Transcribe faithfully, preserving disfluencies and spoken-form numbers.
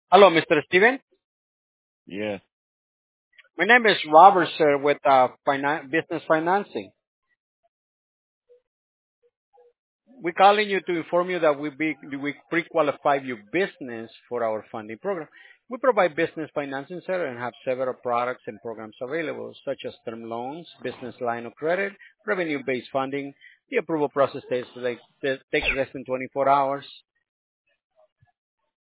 Hello, mister Steven. Yeah. My name is Robert, sir, with uh, finan- business financing. We're calling you to inform you that we, be, we pre-qualify your business for our funding program. We provide business financing, sir, and have several products and programs available, such as term loans, business line of credit, revenue-based funding. The approval process takes, like, takes less than twenty-four hours.